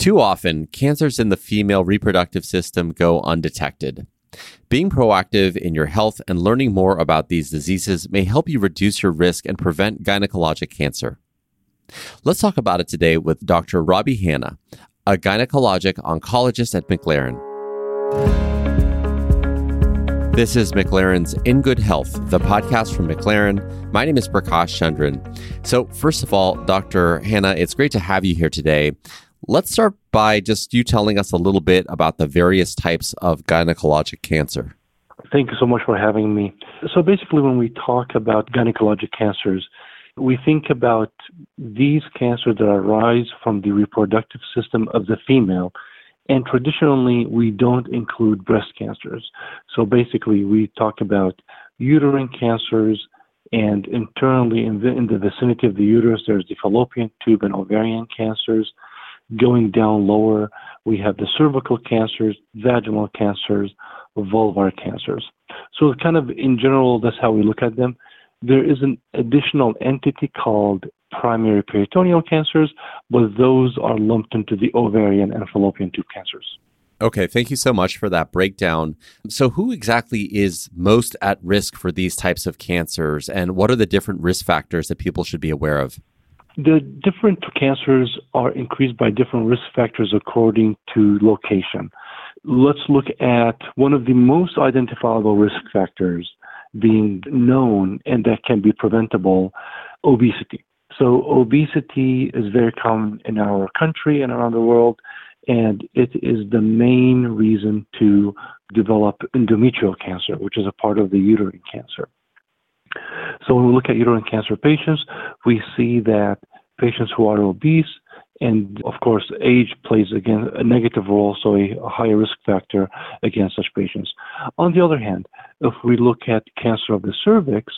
Too often, cancers in the female reproductive system go undetected. Being proactive in your health and learning more about these diseases may help you reduce your risk and prevent gynecologic cancer. Let's talk about it today with Dr. Robbie Hanna, a gynecologic oncologist at McLaren. This is McLaren's In Good Health, the podcast from McLaren. My name is Prakash Chandran. So first of all, Dr. Hanna, it's great to have you here today. Let's start by just you telling us a little bit about the various types of gynecologic cancer. Thank you so much for having me. So basically, when we talk about gynecologic cancers, we think about these cancers that arise from the reproductive system of the female. And traditionally, we don't include breast cancers. So basically, we talk about uterine cancers, and internally in the vicinity of the uterus, there's the fallopian tube and ovarian cancers. Going down lower, we have the cervical cancers, vaginal cancers, vulvar cancers. So kind of in general, that's how we look at them. There is an additional entity called primary peritoneal cancers, but those are lumped into the ovarian and fallopian tube cancers. Okay, thank you so much for that breakdown. So who exactly is most at risk for these types of cancers, and what are the different risk factors that people should be aware of? The different cancers are increased by different risk factors according to location. Let's look at one of the most identifiable risk factors being known and that can be preventable, obesity. So obesity is very common in our country and around the world, and it is the main reason to develop endometrial cancer, which is a part of the uterine cancer. So when we look at uterine cancer patients, we see that patients who are obese, and of course age plays again a negative role, so a higher risk factor against such patients. On the other hand, if we look at cancer of the cervix,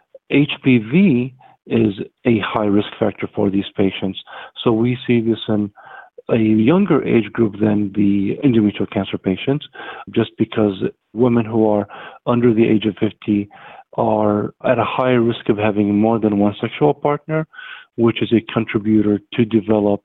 HPV is a high risk factor for these patients. So we see this in a younger age group than the endometrial cancer patients, just because women who are under the age of 50 are at a higher risk of having more than one sexual partner, which is a contributor to develop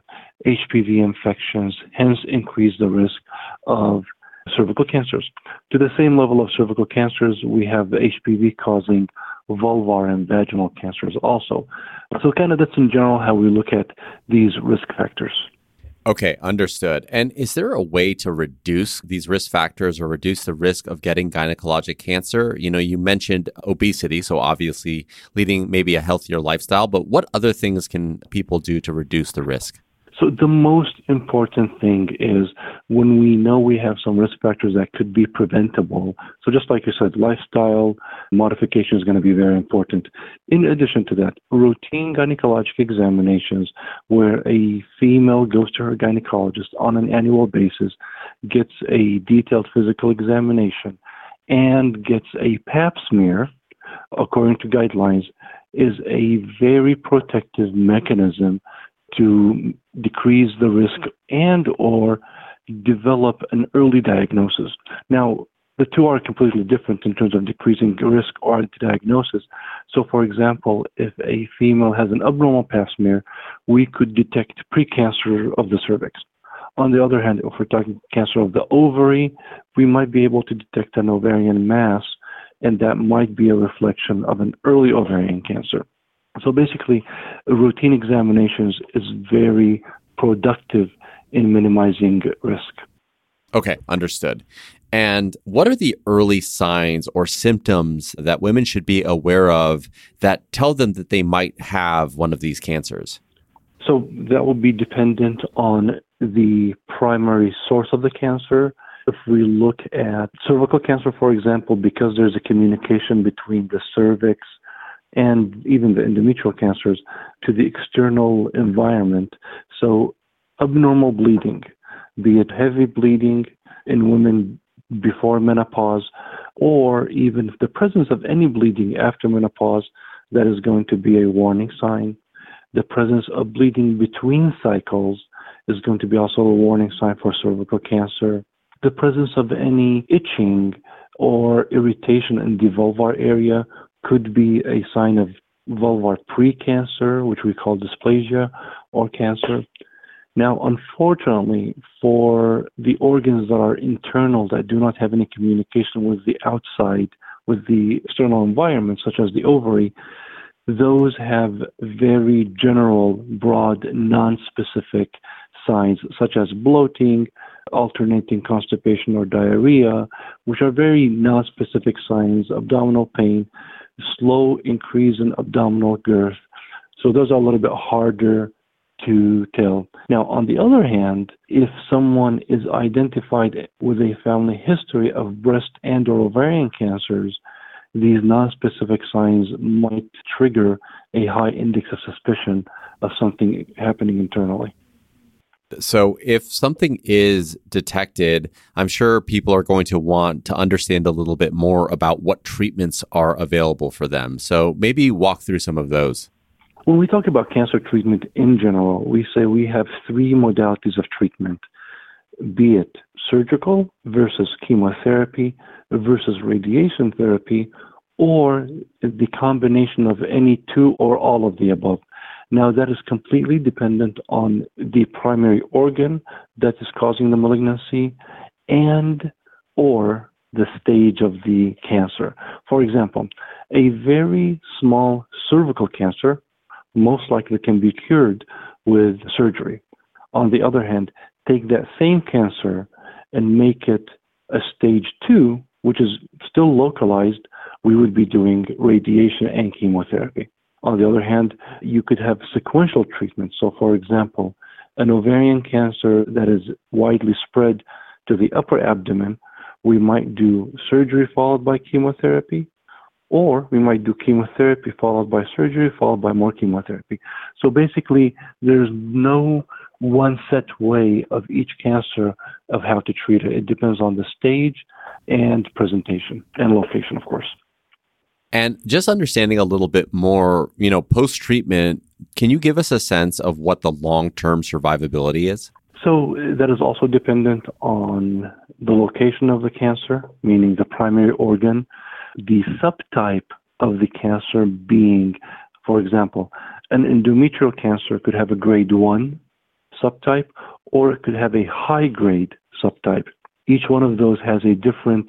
HPV infections, hence increase the risk of cervical cancers. To the same level of cervical cancers, we have the HPV causing vulvar and vaginal cancers also. So kind of that's in general how we look at these risk factors. Okay, understood. And is there a way to reduce these risk factors or reduce the risk of getting gynecologic cancer? You know, you mentioned obesity, so obviously leading maybe a healthier lifestyle, but what other things can people do to reduce the risk? So the most important thing is when we know we have some risk factors that could be preventable. So just like you said, lifestyle modification is going to be very important. In addition to that, routine gynecologic examinations where a female goes to her gynecologist on an annual basis, gets a detailed physical examination, and gets a pap smear, according to guidelines, is a very protective mechanism to decrease the risk and or develop an early diagnosis. Now, the two are completely different in terms of decreasing the risk or diagnosis. So, for example, if a female has an abnormal pap smear, we could detect precancer of the cervix. On the other hand, if we're talking cancer of the ovary, we might be able to detect an ovarian mass, and that might be a reflection of an early ovarian cancer. So basically, routine examinations is very productive in minimizing risk. Okay, understood. And what are the early signs or symptoms that women should be aware of that tell them that they might have one of these cancers? So that will be dependent on the primary source of the cancer. If we look at cervical cancer, for example, because there's a communication between the cervix and even the endometrial cancers to the external environment. So abnormal bleeding, be it heavy bleeding in women before menopause, or even the presence of any bleeding after menopause, that is going to be a warning sign. The presence of bleeding between cycles is going to be also a warning sign for cervical cancer. The presence of any itching or irritation in the vulvar area could be a sign of vulvar precancer, which we call dysplasia or cancer. Now, unfortunately, for the organs that are internal, that do not have any communication with the outside, with the external environment, such as the ovary, those have very general, broad, non-specific signs, such as bloating, alternating constipation or diarrhea, which are very non-specific signs, abdominal pain, slow increase in abdominal girth. So those are a little bit harder to tell. Now, on the other hand, if someone is identified with a family history of breast and or ovarian cancers, these non-specific signs might trigger a high index of suspicion of something happening internally. So if something is detected, I'm sure people are going to want to understand a little bit more about what treatments are available for them. So maybe walk through some of those. When we talk about cancer treatment in general, we say we have three modalities of treatment, be it surgical versus chemotherapy versus radiation therapy, or the combination of any two or all of the above. Now, that is completely dependent on the primary organ that is causing the malignancy and or the stage of the cancer. For example, a very small cervical cancer most likely can be cured with surgery. On the other hand, take that same cancer and make it a stage 2, which is still localized, we would be doing radiation and chemotherapy. On the other hand, you could have sequential treatment. So, for example, an ovarian cancer that is widely spread to the upper abdomen, we might do surgery followed by chemotherapy, or we might do chemotherapy followed by surgery, followed by more chemotherapy. So basically, there's no one set way of each cancer of how to treat it. It depends on the stage and presentation and location, of course. And just understanding a little bit more, post-treatment, can you give us a sense of what the long-term survivability is? So that is also dependent on the location of the cancer, meaning the primary organ, the subtype of the cancer being, for example, an endometrial cancer could have a grade 1 subtype, or it could have a high grade subtype. Each one of those has a different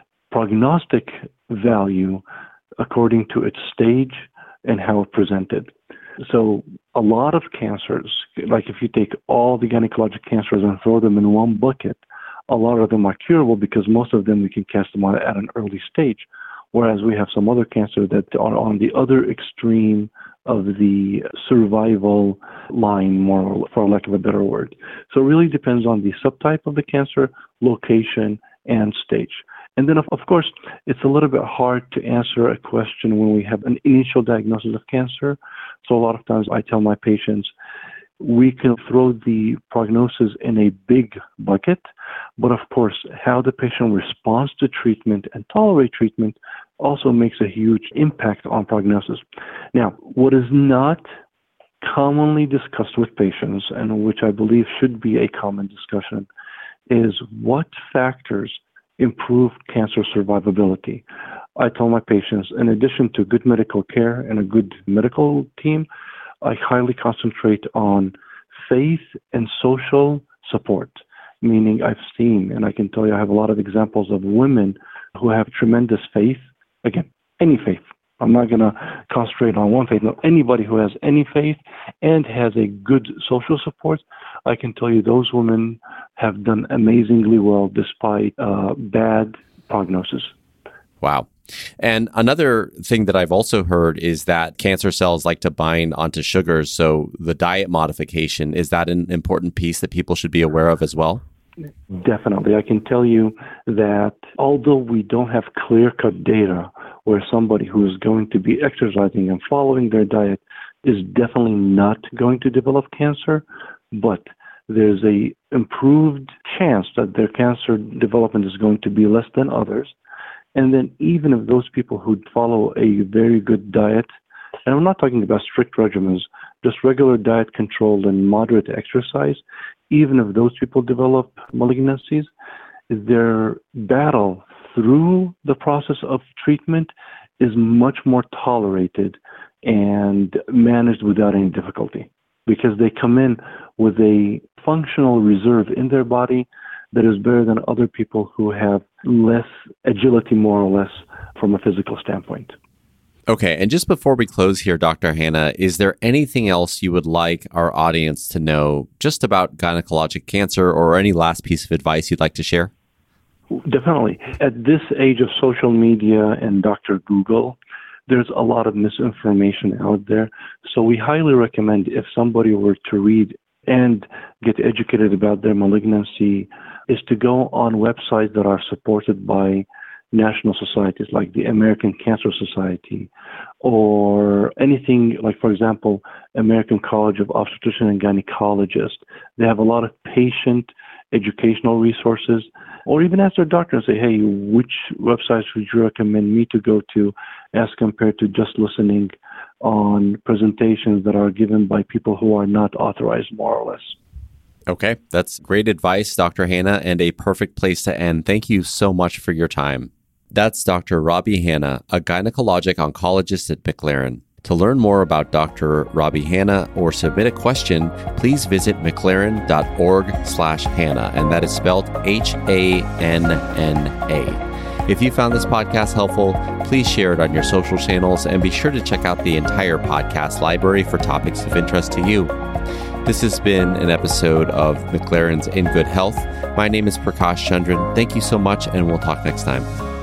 prognostic value according to its stage and how it presented. So a lot of cancers, like if you take all the gynecologic cancers and throw them in one bucket, a lot of them are curable because most of them we can catch them at an early stage. Whereas we have some other cancers that are on the other extreme of the survival line, more for lack of a better word. So it really depends on the subtype of the cancer, location, and stage. And then, of course, it's a little bit hard to answer a question when we have an initial diagnosis of cancer. So a lot of times I tell my patients, we can throw the prognosis in a big bucket, but of course, how the patient responds to treatment and tolerate treatment also makes a huge impact on prognosis. Now, what is not commonly discussed with patients, and which I believe should be a common discussion, is what factors improve cancer survivability. I tell my patients, in addition to good medical care and a good medical team, I highly concentrate on faith and social support, meaning I've seen, and I can tell you I have a lot of examples of women who have tremendous faith. Again, any faith. I'm not going to concentrate on one faith. No, anybody who has any faith and has a good social support, I can tell you those women have done amazingly well despite bad prognosis. Wow. And another thing that I've also heard is that cancer cells like to bind onto sugars. So the diet modification, is that an important piece that people should be aware of as well? Definitely. I can tell you that although we don't have clear-cut data where somebody who is going to be exercising and following their diet is definitely not going to develop cancer, but there's a improved chance that their cancer development is going to be less than others. And then even if those people who follow a very good diet, and I'm not talking about strict regimens, just regular diet control and moderate exercise, even if those people develop malignancies, their battle through the process of treatment is much more tolerated and managed without any difficulty. because they come in with a functional reserve in their body that is better than other people who have less agility, more or less, from a physical standpoint. Okay, and just before we close here, Dr. Hanna, is there anything else you would like our audience to know just about gynecologic cancer, or any last piece of advice you'd like to share? Definitely. At this age of social media and Dr. Google, there's a lot of misinformation out there. So we highly recommend, if somebody were to read and get educated about their malignancy, is to go on websites that are supported by national societies like the American Cancer Society, or anything like, for example, American College of Obstetricians and Gynecologists. They have a lot of patient educational resources. Or even ask their doctor and say, hey, which websites would you recommend me to go to as compared to just listening on presentations that are given by people who are not authorized, more or less. Okay, that's great advice, Dr. Hanna, and a perfect place to end. Thank you so much for your time. That's Dr. Robbie Hanna, a gynecologic oncologist at McLaren. To learn more about Dr. Robbie Hanna or submit a question, please visit mclaren.org/Hanna, and that is spelled Hanna. If you found this podcast helpful, please share it on your social channels and be sure to check out the entire podcast library for topics of interest to you. This has been an episode of McLaren's In Good Health. My name is Prakash Chandran. Thank you so much, and we'll talk next time.